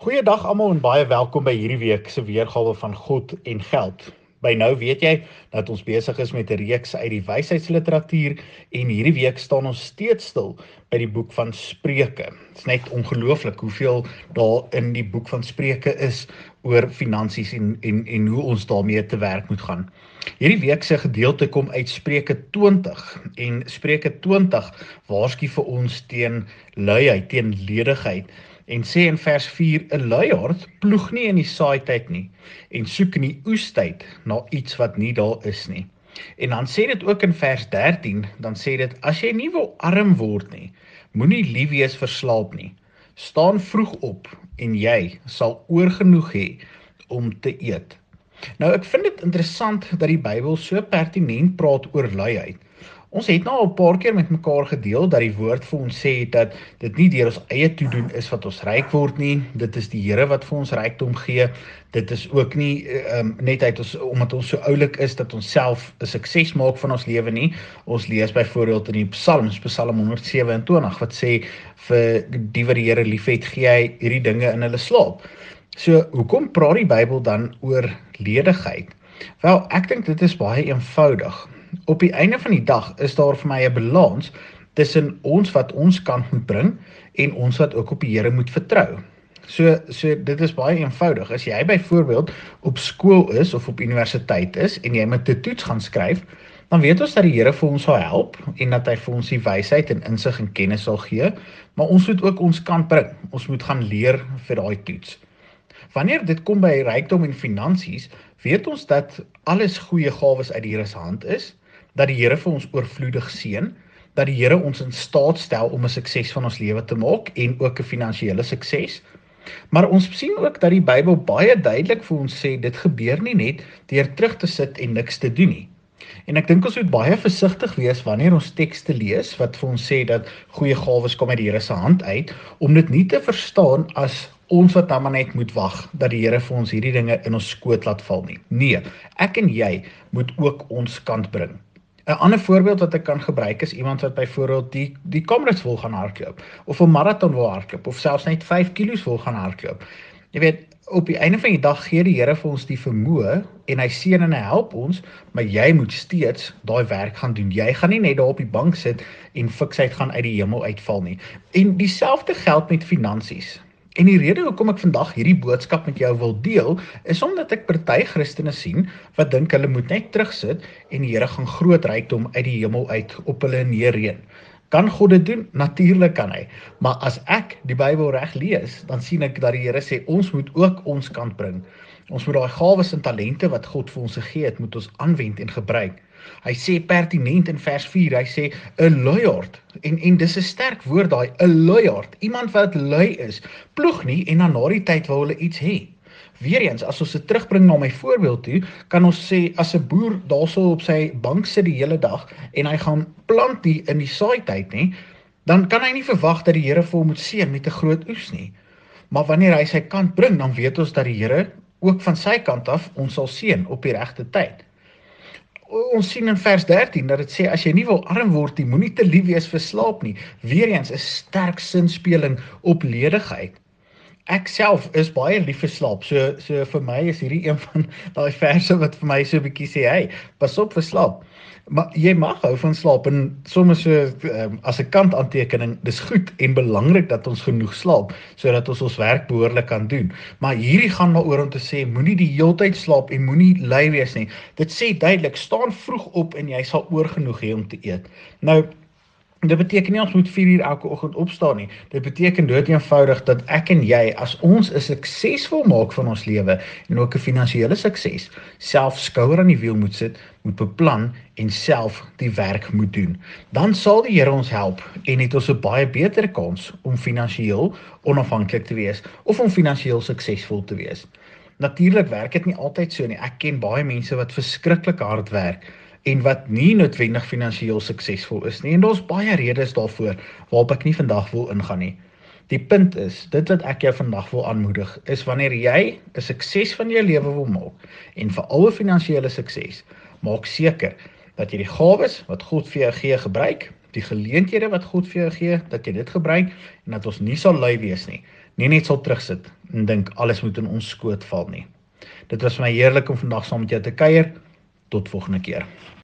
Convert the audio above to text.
Goeiedag almal en baie welkom by hierdie week se weergawe van God en Geld. By nou weet jy dat ons besig is met 'n reeks uit die wysheidsliteratuur en hierdie week staan ons steeds stil by die boek van Spreuke. Dit is net ongelooflik hoeveel daar in die boek van Spreuke is oor finansies en hoe ons daarmee te werk moet gaan. Hierdie week se gedeelte kom uit Spreuke 20 en Spreuke 20 waarsku vir ons teen luiheid, teen ledigheid. En sê in vers 4, 'n luiaard ploeg nie in die saaityd nie, en soek in die oestyd na iets wat nie daar is nie. En dan sê dit ook in vers 13, dan sê dit, as jy nie wil arm word nie, moenie lief wees vir slaap nie. Staan vroeg op, en jy sal oorgenoeg hê om te eet. Nou, ek vind dit interessant dat die Bybel so pertinent praat oor luiheid. Ons het nou al 'n paar keer met mekaar gedeel dat die woord vir ons sê dat dit nie deur ons eie toedoen is wat ons ryk word nie. Dit is die Here wat vir ons rykdom gee. Dit is ook nie net omdat ons so oulik is dat ons self 'n sukses maak van ons lewe nie. Ons lees byvoorbeeld in die Psalms, Psalm 127 wat sê vir die wat die Here liefhet, gee hy hierdie dinge in hulle slaap. So, hoekom praat die Bybel dan oor ledigheid? Wel, ek dink dit is baie eenvoudig. Op die einde van die dag is daar vir my 'n balans tussen ons wat ons kant moet bring en ons wat ook op die Here moet vertrou. So dit is baie eenvoudig. As jy byvoorbeeld op skool is of op universiteit is en jy moet 'n toets gaan skryf, dan weet ons dat die Here vir ons sal help en dat hy vir ons die wysheid en insig en kennis sal gee, maar ons moet ook ons kant bring. Ons moet gaan leer vir daai toets. Wanneer dit kom by rykdom en finansies, weet ons dat alles goeie gawes uit die Here se hand is, dat die Here vir ons oorvloedig seën, dat die Here ons in staat stel om 'n sukses van ons lewe te maak en ook 'n finansiële sukses. Maar ons sien ook dat die Bybel baie duidelik vir ons sê dit gebeur nie net deur terug te sit en niks te doen nie. En ek dink ons moet baie versigtig wees wanneer ons tekste lees wat vir ons sê dat goeie gawes kom uit die Here se hand uit, om dit nie te verstaan as ons wat dan maar net moet wag dat die Here vir ons hierdie dinge in ons skoot laat val nie. Nee, ek en jy moet ook ons kant bring. 'n ander voorbeeld wat ek kan gebruik is iemand wat byvoorbeeld die Comrades wil gaan hardloop, of 'n marathon wil hardloop, of selfs net 5 kilos wil gaan hardloop. Jy weet, op die einde van die dag gee die Here vir ons die vermoë en hy seën en hy help ons, maar jy moet steeds daai werk gaan doen. Jy gaan nie net daar op die bank sit en fiksheid gaan uit die hemel uitval nie. En dieselfde geld met finansies. En die rede hoekom ek vandag hierdie boodskap met jou wil deel, is omdat ek party Christene sien wat dink hulle moet net terugsit en die Here gaan groot rykdom uit die hemel uit op hulle neerreën. Kan God dit doen? Natuurlik kan hy. Maar as ek die Bybel reg lees, dan sien ek dat die Here sê ons moet ook ons kant bring. Ons moet daai gawes en talente wat God vir ons gegee het, moet ons aanwend en gebruik. Hy sê pertinent in vers 4, hy sê 'n luiaard, en dis 'n sterk woord daai, 'n luiaard, iemand wat lui is, ploeg nie en dan na die tyd wil hulle iets hê. Weereens, as ons dit terugbring na my voorbeeld toe, kan ons sê, as 'n boer daarso op sy bank sit die hele dag, en hy gaan plant die in die saaityd nie, dan kan hy nie verwag dat die Here vir hom moet seën met 'n groot oes nie. Maar wanneer hy sy kant bring, dan weet ons dat die Here ook van sy kant af ons sal seën op die regte tyd. Ons sien in vers 13 dat dit sê, as jy nie wil arm word nie, moenie te lief wees vir slaap nie. Weereens 'n sterk sinspeling op ledigheid. Ek self is baie lief vir slaap, so vir my is hierdie een van daai verse wat vir my so 'n bietjie sê, hey, pas op vir slaap. Maar jy mag hou van slaap, en soms so, as 'n kantaantekening, dis goed en belangrik dat ons genoeg slaap, sodat ons ons werk behoorlik kan doen. Maar hierdie gaan daaroor om te sê, moenie die heeltyd slaap en moenie lui wees nie. Dit sê duidelik, staan vroeg op en jy sal oorgenoeg hê om te eet. Nou, dit beteken nie ons moet 4 uur elke oggend opstaan nie. Dit beteken dood eenvoudig dat ek en jy, as ons 'n suksesvol maak van ons lewe en ook 'n finansiële sukses, self skouer aan die wiel moet sit, moet beplan en self die werk moet doen. Dan sal die Here ons help en het ons 'n baie beter kans om finansiëel onafhanklik te wees of om finansiëel suksesvol te wees. Natuurlik werk dit nie altyd so nie. Ek ken baie mense wat verskriklik hard werk en wat nie noodwendig finansiëel suksesvol is nie, en daar's baie redes daarvoor, waarop ek nie vandag wil ingaan nie. Die punt is, dit wat ek jou vandag wil aanmoedig, is wanneer jy 'n sukses van jou lewe wil maak, en veral 'n finansiële sukses, maak seker dat jy die gawes wat God vir jou gee gebruik, die geleenthede wat God vir jou gee, dat jy dit gebruik, en dat ons nie sal lui wees nie. nie net sal terugsit en dink alles moet in ons skoot val nie. Dit was vir my heerlik om vandag saam met jou te kuier. Tot volgende keer.